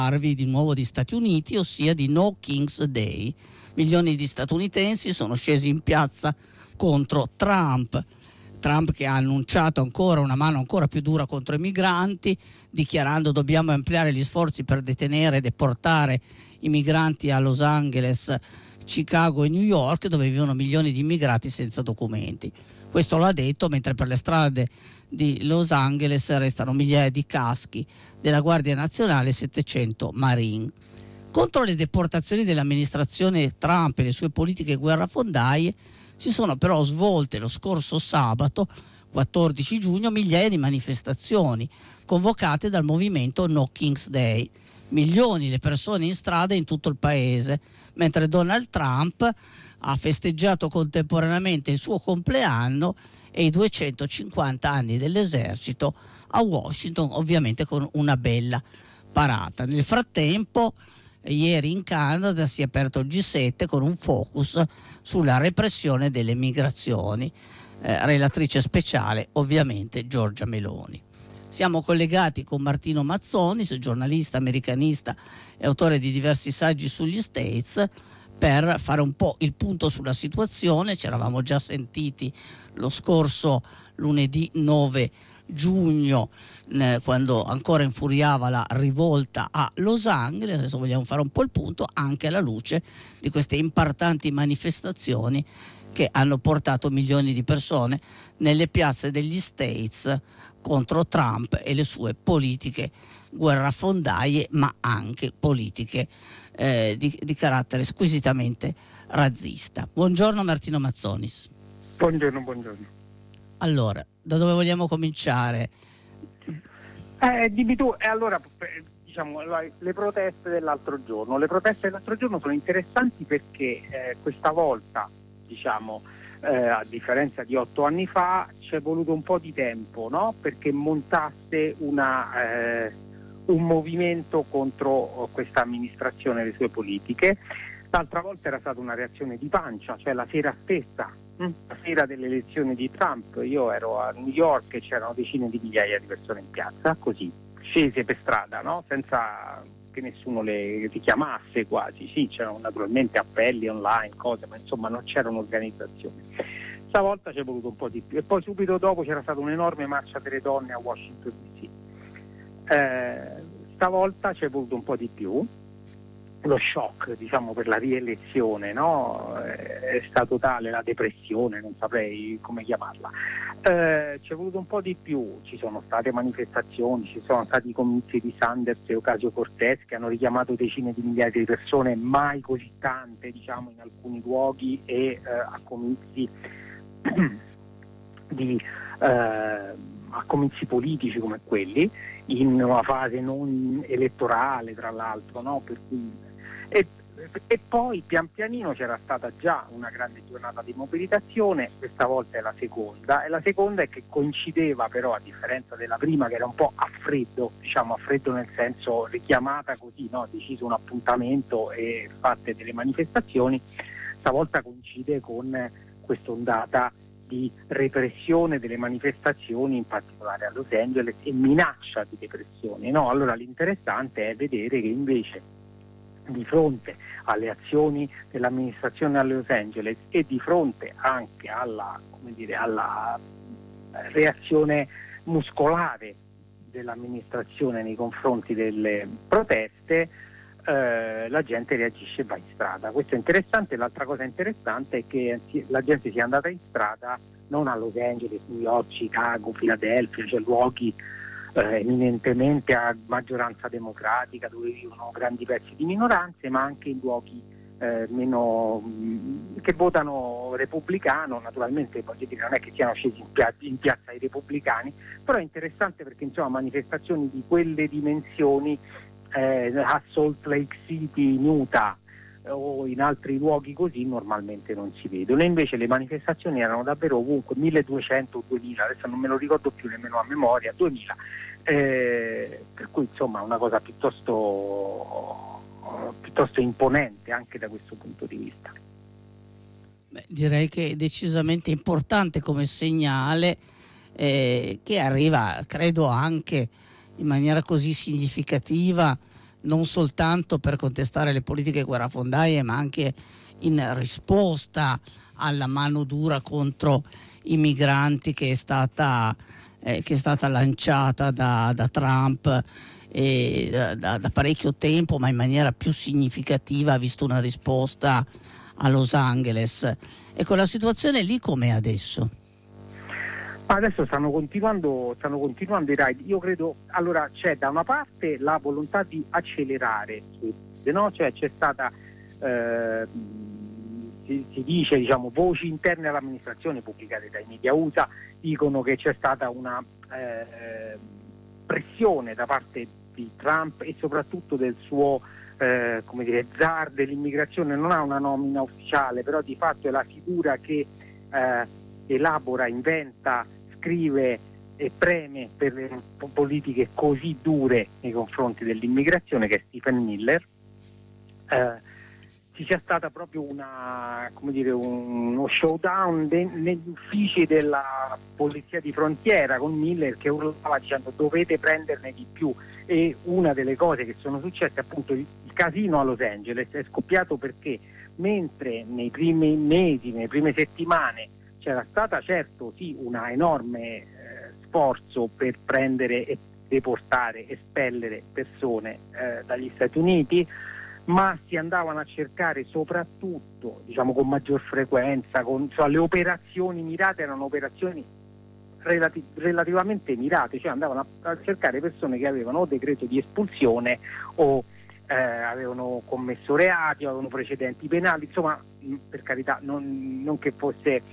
di nuovo di Stati Uniti, ossia di No King's Day. Milioni di statunitensi sono scesi in piazza contro Trump che ha annunciato ancora una mano ancora più dura contro i migranti, dichiarando dobbiamo ampliare gli sforzi per detenere e deportare i migranti a Los Angeles, Chicago e New York, dove vivono milioni di immigrati senza documenti. Questo l'ha detto mentre per le strade di Los Angeles restano migliaia di caschi della Guardia Nazionale e 700 Marine. Contro le deportazioni dell'amministrazione Trump e le sue politiche guerrafondaie si sono però svolte lo scorso sabato, 14 giugno, migliaia di manifestazioni convocate dal movimento No King's Day. Milioni le persone in strada in tutto il paese, mentre Donald Trump ha festeggiato contemporaneamente il suo compleanno e i 250 anni dell'esercito a Washington, ovviamente con una bella parata. Nel frattempo, ieri in Canada si è aperto il G7 con un focus sulla repressione delle migrazioni. Relatrice speciale ovviamente Giorgia Meloni. Siamo collegati con Martino Mazzoni, giornalista, americanista e autore di diversi saggi sugli States, per fare un po' il punto sulla situazione. Ci eravamo già sentiti lo scorso lunedì 9 giugno, quando ancora infuriava la rivolta a Los Angeles. Adesso vogliamo fare un po' il punto anche alla luce di queste importanti manifestazioni che hanno portato milioni di persone nelle piazze degli States contro Trump e le sue politiche guerrafondaie, ma anche politiche di carattere squisitamente razzista. Buongiorno Martino Mazzonis. Buongiorno. Allora, da dove vogliamo cominciare? Dimmi tu. Allora, diciamo, le proteste dell'altro giorno. Le proteste dell'altro giorno sono interessanti perché questa volta, diciamo, a differenza di 8 anni fa, ci è voluto un po' di tempo, no? Perché montasse un movimento contro questa amministrazione e le sue politiche. L'altra volta era stata una reazione di pancia, cioè la sera stessa, la sera delle elezioni di Trump, io ero a New York e c'erano decine di migliaia di persone in piazza, così, scese per strada, no? Senza che nessuno le richiamasse quasi. Sì, c'erano naturalmente appelli online, cose, ma insomma non c'era un'organizzazione. Stavolta ci è voluto un po' di più. E poi subito dopo c'era stata un'enorme marcia delle donne a Washington DC. Stavolta ci è voluto un po' di più. Lo shock, diciamo, per la rielezione, no? È stato tale, la depressione, non saprei come chiamarla. Ci è voluto un po' di più, ci sono state manifestazioni, ci sono stati i comizi di Sanders e Ocasio-Cortez che hanno richiamato decine di migliaia di persone, mai così tante, diciamo, in alcuni luoghi, e a comizi a comizi politici come quelli, in una fase non elettorale tra l'altro, no? Per cui, e poi pian pianino c'era stata già una grande giornata di mobilitazione. Questa volta è la seconda, e la seconda è che coincideva però, a differenza della prima che era un po' a freddo, diciamo a freddo nel senso richiamata così, no? Deciso un appuntamento e fatte delle manifestazioni, stavolta coincide con quest'ondata di repressione delle manifestazioni, in particolare a Los Angeles, e minaccia di repressione, no? Allora l'interessante è vedere che invece, di fronte alle azioni dell'amministrazione a Los Angeles e di fronte anche alla reazione muscolare dell'amministrazione nei confronti delle proteste, la gente reagisce e va in strada. Questo è interessante. L'altra cosa interessante è che la gente sia andata in strada non a Los Angeles, New York, Chicago, Filadelfia, cioè luoghi eminentemente a maggioranza democratica dove vivono grandi pezzi di minoranze, ma anche in luoghi meno che votano repubblicano. Naturalmente, voglio dire, non è che siano scesi in piazza i repubblicani, però è interessante perché insomma manifestazioni di quelle dimensioni a Salt Lake City in Utah o in altri luoghi così normalmente non si vedono. E invece le manifestazioni erano davvero ovunque, 1200 o 2000, adesso non me lo ricordo più nemmeno a memoria, 2000, per cui insomma una cosa piuttosto imponente anche da questo punto di vista. Beh, direi che è decisamente importante come segnale, che arriva, credo, anche in maniera così significativa non soltanto per contestare le politiche guerrafondaie, ma anche in risposta alla mano dura contro i migranti che è stata lanciata da Trump da parecchio tempo, ma in maniera più significativa ha visto una risposta a Los Angeles. Ecco, la situazione lì com'è adesso? Adesso stanno continuando i raid. Io credo, allora, c'è da una parte la volontà di accelerare, no? Cioè c'è stata si dice, diciamo, voci interne all'amministrazione pubblicate dai media USA dicono che c'è stata una pressione da parte di Trump e soprattutto del suo zar dell'immigrazione. Non ha una nomina ufficiale, però di fatto è la figura che elabora, inventa, scrive e preme per le politiche così dure nei confronti dell'immigrazione, che è Stephen Miller. Ci sia stata proprio uno showdown negli uffici della polizia di frontiera, con Miller che urlava dicendo dovete prenderne di più. E una delle cose che sono successe, appunto, il casino a Los Angeles è scoppiato perché mentre nei primi mesi, nelle prime settimane c'era stata certo sì una enorme sforzo per prendere e deportare, espellere persone dagli Stati Uniti, ma si andavano a cercare soprattutto, diciamo, con maggior frequenza, le operazioni mirate erano operazioni relativamente mirate, cioè andavano a cercare persone che avevano o decreto di espulsione o avevano commesso reati o avevano precedenti penali, insomma, per carità, non che fosse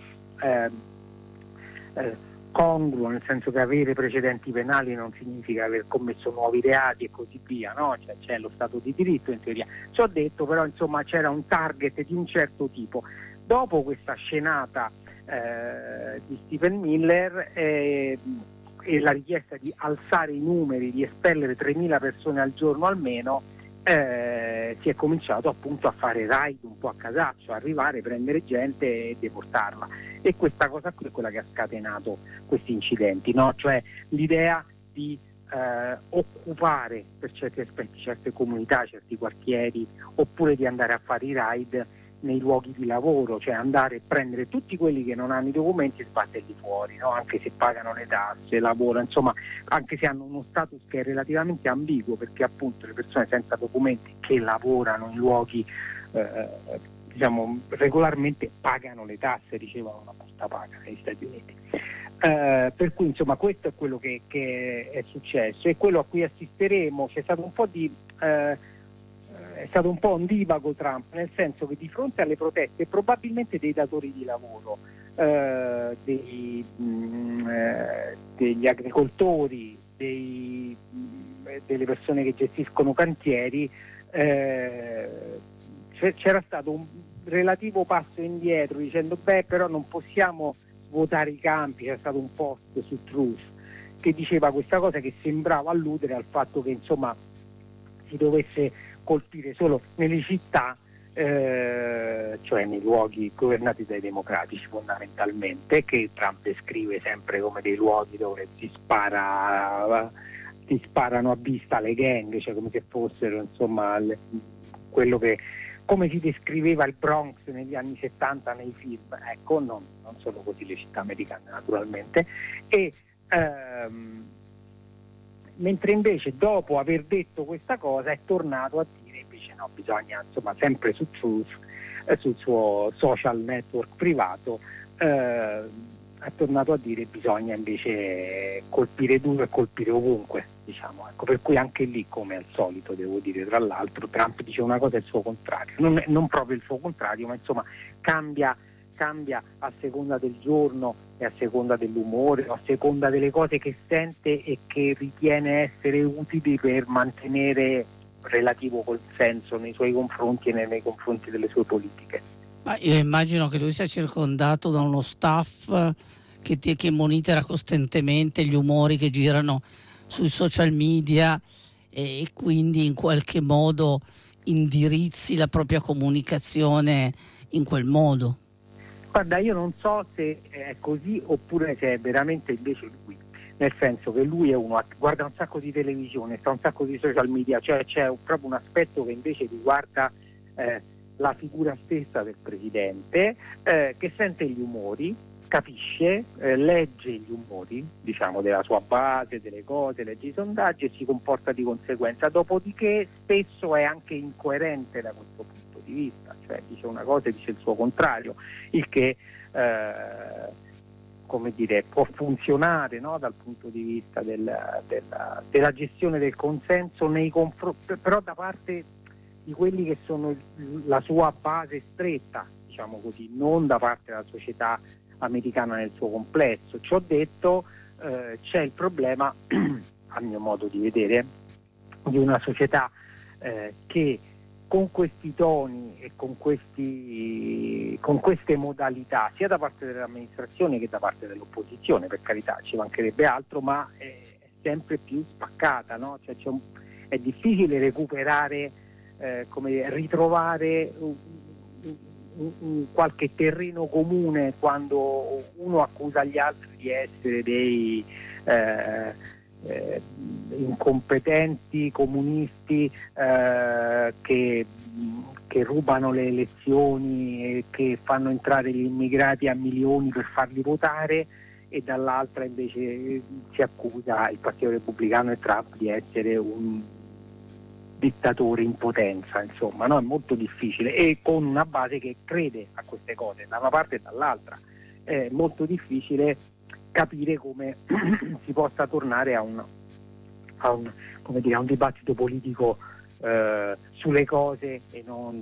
congruo, nel senso che avere precedenti penali non significa aver commesso nuovi reati e così via, no? Cioè, c'è lo Stato di diritto in teoria. Ciò detto, però, insomma, c'era un target di un certo tipo. Dopo questa scenata di Stephen Miller e la richiesta di alzare i numeri, di espellere 3.000 persone al giorno almeno, si è cominciato appunto a fare raid un po' a casaccio, arrivare, prendere gente e deportarla. E questa cosa qui è quella che ha scatenato questi incidenti, no? Cioè l'idea di occupare per certi aspetti certe comunità, certi quartieri, oppure di andare a fare i raid nei luoghi di lavoro, cioè andare a prendere tutti quelli che non hanno i documenti e sbatterli fuori, no? Anche se pagano le tasse, lavorano, insomma, anche se hanno uno status che è relativamente ambiguo, perché appunto le persone senza documenti che lavorano in luoghi diciamo regolarmente pagano le tasse, ricevono una busta paga negli Stati Uniti. Per cui insomma questo è quello che è successo e quello a cui assisteremo. C'è stato un po' è stato un po' ondivago Trump, nel senso che di fronte alle proteste probabilmente dei datori di lavoro, degli agricoltori, delle persone che gestiscono cantieri, c'era stato un relativo passo indietro dicendo però non possiamo svuotare i campi. C'è stato un post su Truth che diceva questa cosa, che sembrava alludere al fatto che insomma si dovesse colpire solo nelle città, cioè nei luoghi governati dai democratici fondamentalmente, che Trump descrive sempre come dei luoghi dove si sparano a vista le gang, cioè come se fossero insomma quello che come si descriveva il Bronx negli anni 70 nei film. Ecco, non sono così le città americane naturalmente. E mentre invece dopo aver detto questa cosa è tornato a dire invece no, bisogna, insomma, sempre su Truth, sul suo social network privato, è tornato a dire bisogna invece colpire duro e colpire ovunque, diciamo, ecco. Per cui anche lì, come al solito, devo dire, tra l'altro, Trump dice una cosa e il suo contrario, non proprio il suo contrario, ma insomma cambia a seconda del giorno e a seconda dell'umore, o a seconda delle cose che sente e che ritiene essere utili per mantenere relativo consenso nei suoi confronti e nei confronti delle sue politiche. Ma io immagino che lui sia circondato da uno staff che monitora costantemente gli umori che girano sui social media e quindi in qualche modo indirizzi la propria comunicazione in quel modo. Guarda, io non so se è così oppure se è veramente invece lui, nel senso che lui è uno guarda un sacco di televisione, sta un sacco di social media, cioè c'è proprio un aspetto che invece riguarda la figura stessa del presidente, che sente gli umori, capisce, legge gli umori, diciamo, della sua base, delle cose, legge i sondaggi e si comporta di conseguenza, dopodiché spesso è anche incoerente da questo punto di vista, cioè dice una cosa e dice il suo contrario, il che come dire, può funzionare, no, dal punto di vista della gestione del consenso nei confronti, però da parte di quelli che sono la sua base stretta, diciamo così, non da parte della società americana nel suo complesso. Ciò detto, c'è il problema, a mio modo di vedere, di una società che con questi toni e con queste modalità, sia da parte dell'amministrazione che da parte dell'opposizione, per carità, ci mancherebbe altro, ma è sempre più spaccata, no? Cioè è difficile recuperare, ritrovare un qualche terreno comune quando uno accusa gli altri di essere dei incompetenti comunisti che rubano le elezioni e che fanno entrare gli immigrati a milioni per farli votare, e dall'altra invece si accusa il Partito Repubblicano e Trump di essere un dittatore in potenza, insomma, no? È molto difficile, e con una base che crede a queste cose da una parte e dall'altra. È molto difficile capire come si possa tornare a un dibattito politico sulle cose e non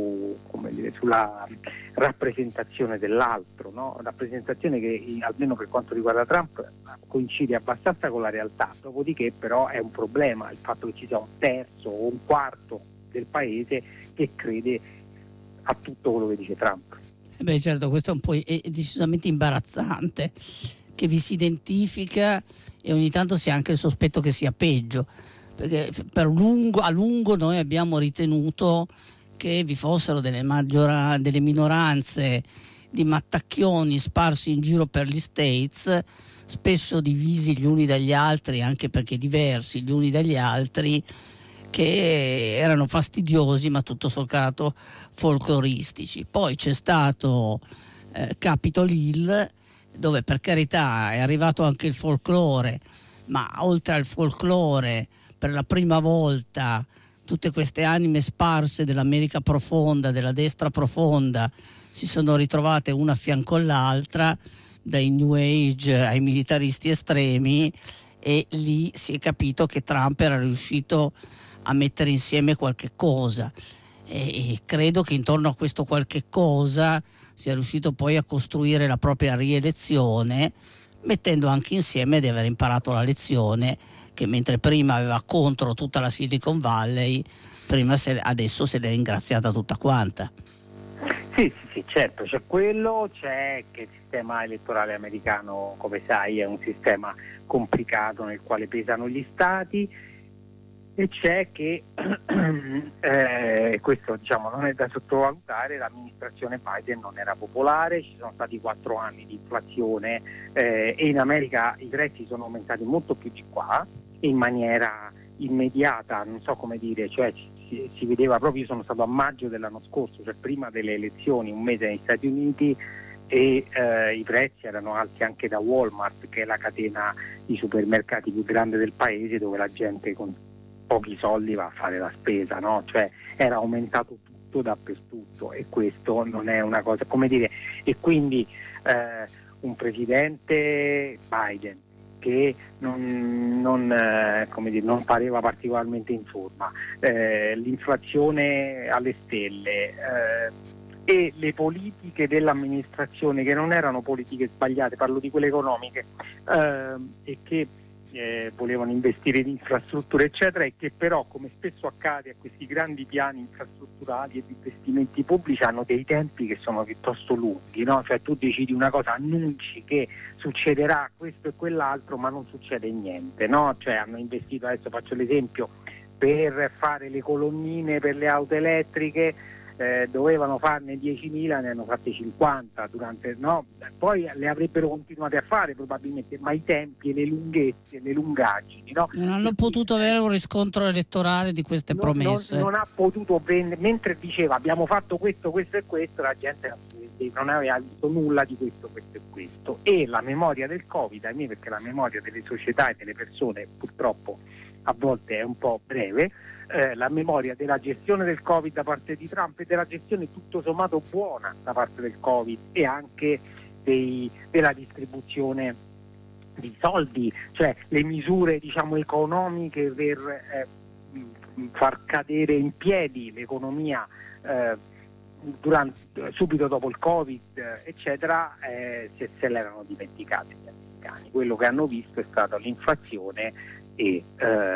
sulla rappresentazione dell'altro, no? Rappresentazione che almeno per quanto riguarda Trump coincide abbastanza con la realtà, dopodiché però è un problema il fatto che ci sia un terzo o un quarto del paese che crede a tutto quello che dice Trump. Beh, certo, questo è un po' è decisamente imbarazzante, che vi si identifica e ogni tanto si ha anche il sospetto che sia peggio, perché a lungo noi abbiamo ritenuto che vi fossero delle minoranze di mattacchioni sparsi in giro per gli States, spesso divisi gli uni dagli altri, anche perché diversi gli uni dagli altri, che erano fastidiosi ma tutto sommato folcloristici. Poi c'è stato Capitol Hill, dove per carità è arrivato anche il folklore, ma oltre al folklore per la prima volta tutte queste anime sparse dell'America profonda, della destra profonda, si sono ritrovate una a fianco all'altra, dai New Age ai militaristi estremi, e lì si è capito che Trump era riuscito a mettere insieme qualche cosa, e credo che intorno a questo qualche cosa sia riuscito poi a costruire la propria rielezione, mettendo anche insieme di aver imparato la lezione che mentre prima aveva contro tutta la Silicon Valley, adesso se l'è ringraziata tutta quanta. Sì, certo, c'è quello, c'è che il sistema elettorale americano, come sai, è un sistema complicato nel quale pesano gli stati, e c'è che questo, diciamo, non è da sottovalutare, l'amministrazione Biden non era popolare, ci sono stati 4 anni di inflazione e in America i prezzi sono aumentati molto più di qua, in maniera immediata, non so come dire, cioè si vedeva proprio. Io sono stato a maggio dell'anno scorso, cioè prima delle elezioni, un mese negli Stati Uniti, e i prezzi erano alti anche da Walmart, che è la catena di supermercati più grande del paese, dove la gente con pochi soldi va a fare la spesa, no? Cioè era aumentato tutto dappertutto, e questo non è una cosa, come dire, e quindi un presidente Biden che non pareva particolarmente in forma, l'inflazione alle stelle, e le politiche dell'amministrazione, che non erano politiche sbagliate, parlo di quelle economiche, e che volevano investire in infrastrutture eccetera, e che però, come spesso accade a questi grandi piani infrastrutturali e di investimenti pubblici, hanno dei tempi che sono piuttosto lunghi, no? Cioè tu decidi una cosa, annunci che succederà questo e quell'altro, ma non succede niente, no? Cioè hanno investito, adesso faccio l'esempio, per fare le colonnine per le auto elettriche, dovevano farne 10.000, ne hanno fatte 50 no? Poi le avrebbero continuate a fare probabilmente, ma i tempi e le lunghezze, le lungaggini, no? Non hanno potuto avere un riscontro elettorale di queste promesse. Non ha potuto mentre diceva abbiamo fatto questo, questo e questo, la gente non aveva visto nulla di questo, questo e questo. E la memoria del Covid, ahimè, perché la memoria delle società e delle persone purtroppo a volte è un po' breve, la memoria della gestione del Covid da parte di Trump e della gestione tutto sommato buona da parte del Covid e anche della distribuzione di soldi, cioè le misure diciamo economiche per far cadere in piedi l'economia subito dopo il Covid eccetera, se l'erano dimenticate gli americani. Quello che hanno visto è stata l'inflazione e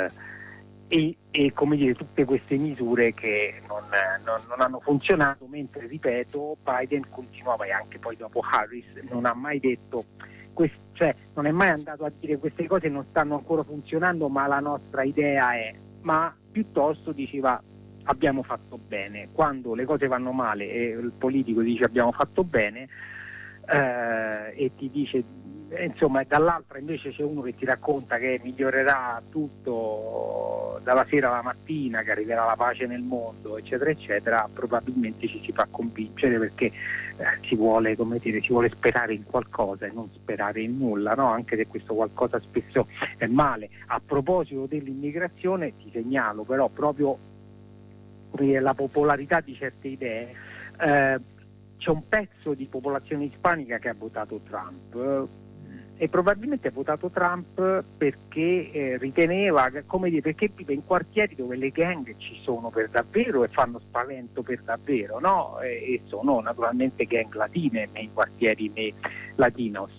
come dire tutte queste misure che non hanno funzionato, mentre ripeto Biden continuava, e anche poi dopo Harris non ha mai detto cioè non è mai andato a dire queste cose non stanno ancora funzionando ma la nostra idea è, ma piuttosto diceva abbiamo fatto bene. Quando le cose vanno male e il politico dice abbiamo fatto bene e ti dice insomma, dall'altra invece c'è uno che ti racconta che migliorerà tutto dalla sera alla mattina, che arriverà la pace nel mondo eccetera eccetera, probabilmente ci si fa convincere perché si vuole, come dire, si vuole sperare in qualcosa e non sperare in nulla, no? Anche se questo qualcosa spesso è male. A proposito dell'immigrazione ti segnalo però proprio la popolarità di certe idee, c'è un pezzo di popolazione ispanica che ha votato Trump e probabilmente ha votato Trump perché riteneva, come dire, perché vive in quartieri dove le gang ci sono per davvero e fanno spavento per davvero, no? E sono naturalmente gang latine nei quartieri latinos.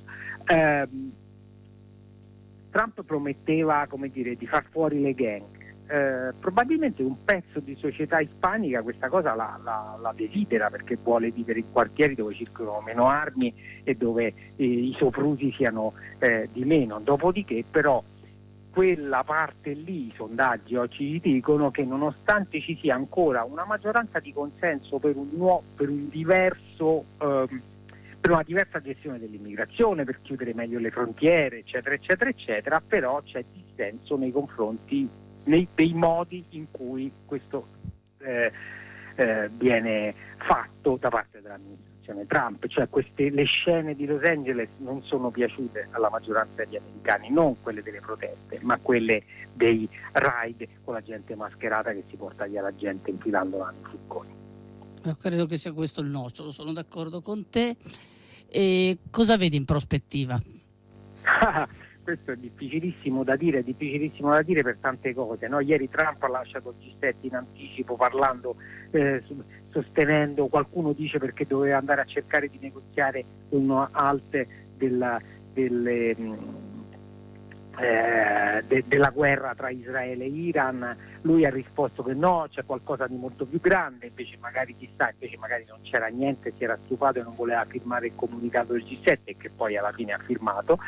Trump prometteva, come dire, di far fuori le gang. Probabilmente un pezzo di società ispanica questa cosa la desidera perché vuole vivere in quartieri dove circolano meno armi e dove i soprusi siano di meno. Dopodiché però quella parte lì, i sondaggi oggi ci dicono che nonostante ci sia ancora una maggioranza di consenso per un diverso per una diversa gestione dell'immigrazione, per chiudere meglio le frontiere eccetera eccetera eccetera, però c'è dissenso nei confronti dei modi in cui questo viene fatto da parte dell'amministrazione Trump, cioè le scene di Los Angeles non sono piaciute alla maggioranza degli americani, non quelle delle proteste, ma quelle dei raid con la gente mascherata che si porta via la gente infilandola nei furgoni. Io credo che sia questo il nocciolo, sono d'accordo con te. E cosa vedi in prospettiva? Questo è difficilissimo da dire per tante cose, no? Ieri Trump ha lasciato il G7 in anticipo parlando, sostenendo, qualcuno dice perché doveva andare a cercare di negoziare un halt della guerra tra Israele e Iran. Lui ha risposto che no, c'è qualcosa di molto più grande, invece magari non c'era niente, si era stufato e non voleva firmare il comunicato del G7 e che poi alla fine ha firmato.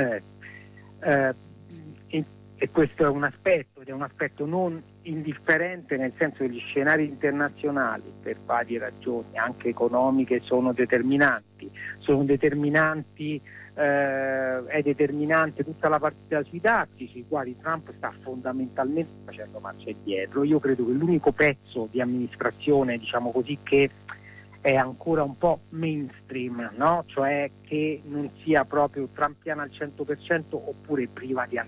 E questo è un aspetto, ed è un aspetto non indifferente, nel senso che gli scenari internazionali per varie ragioni anche economiche sono determinanti, è determinante tutta la partita sui dazi sui quali Trump sta fondamentalmente facendo marcia indietro. Io credo che l'unico pezzo di amministrazione, diciamo così, che è ancora un po' mainstream, no? Cioè che non sia proprio trumpiana al 100% oppure priva di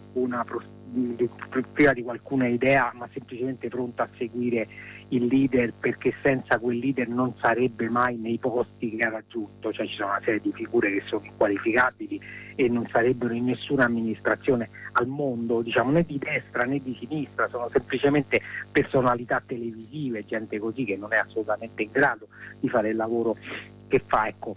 qualcuna idea, ma semplicemente pronta a seguire il leader, perché senza quel leader non sarebbe mai nei posti che ha raggiunto, cioè ci sono una serie di figure che sono inqualificabili e non sarebbero in nessuna amministrazione al mondo, diciamo, né di destra né di sinistra, sono semplicemente personalità televisive, gente così che non è assolutamente in grado di fare il lavoro che fa, ecco.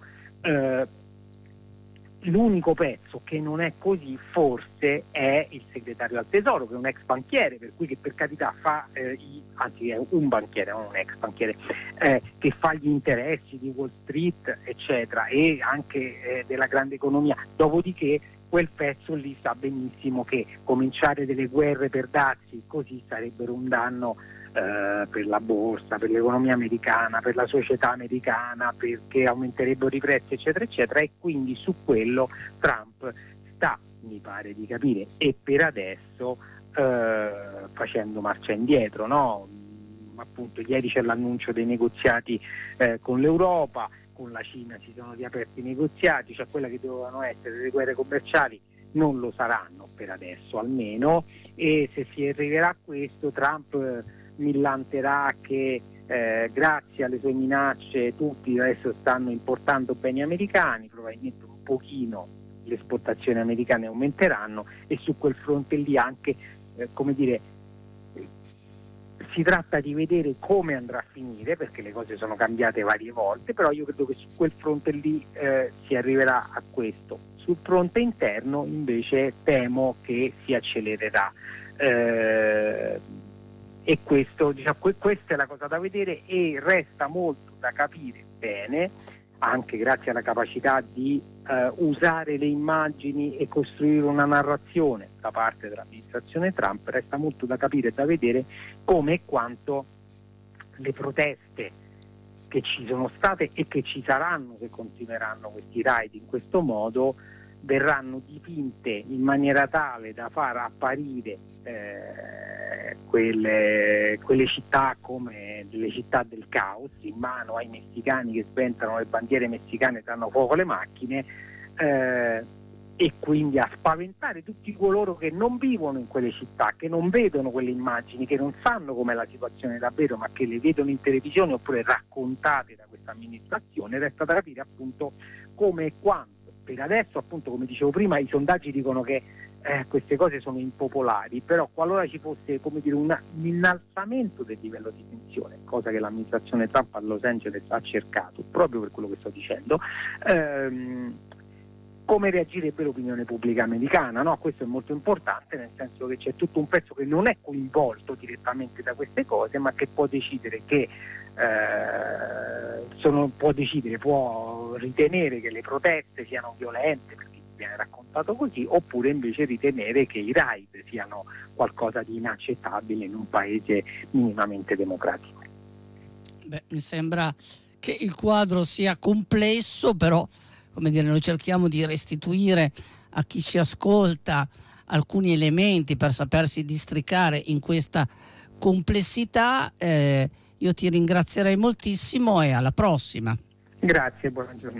L'unico pezzo che non è così forse è il segretario al tesoro, che è un ex banchiere, per cui che per carità anzi è un banchiere, non un ex banchiere, che fa gli interessi di Wall Street eccetera e anche della grande economia. Dopodiché quel pezzo lì sa benissimo che cominciare delle guerre per dazi così sarebbero un danno per la borsa, per l'economia americana, per la società americana, perché aumenterebbero i prezzi eccetera eccetera, e quindi su quello Trump sta, mi pare di capire, e per adesso facendo marcia indietro, no? Appunto ieri c'è l'annuncio dei negoziati con l'Europa, con la Cina si sono riaperti i negoziati, cioè quelle che dovevano essere le guerre commerciali non lo saranno per adesso almeno, e se si arriverà a questo Trump millanterà che grazie alle sue minacce tutti adesso stanno importando beni americani, probabilmente un pochino le esportazioni americane aumenteranno, e su quel fronte lì anche si tratta di vedere come andrà a finire, perché le cose sono cambiate varie volte, però io credo che su quel fronte lì si arriverà a questo. Sul fronte interno invece temo che si accelererà, e questo, questa è la cosa da vedere, e resta molto da capire bene, anche grazie alla capacità di usare le immagini e costruire una narrazione da parte dell'amministrazione Trump. Resta molto da capire e da vedere come e quanto le proteste che ci sono state e che ci saranno se continueranno questi raid in questo modo verranno dipinte in maniera tale da far apparire quelle città come delle città del caos, in mano ai messicani che sventano le bandiere messicane e danno fuoco alle macchine, e quindi a spaventare tutti coloro che non vivono in quelle città, che non vedono quelle immagini, che non sanno com'è la situazione davvero, ma che le vedono in televisione oppure raccontate da questa amministrazione. Resta da capire appunto come e quando. Per adesso, appunto, come dicevo prima, i sondaggi dicono che queste cose sono impopolari, però qualora ci fosse, come dire, un innalzamento del livello di tensione, cosa che l'amministrazione Trump a Los Angeles ha cercato, proprio per quello che sto dicendo, come reagirebbe l'opinione pubblica americana, no? Questo è molto importante, nel senso che c'è tutto un pezzo che non è coinvolto direttamente da queste cose, ma che può decidere può ritenere che le proteste siano violente, perché viene raccontato così, oppure invece ritenere che i raid siano qualcosa di inaccettabile in un paese minimamente democratico. Mi sembra che il quadro sia complesso, però noi cerchiamo di restituire a chi ci ascolta alcuni elementi per sapersi districare in questa complessità. Io ti ringrazierei moltissimo e alla prossima. Grazie, buona giornata.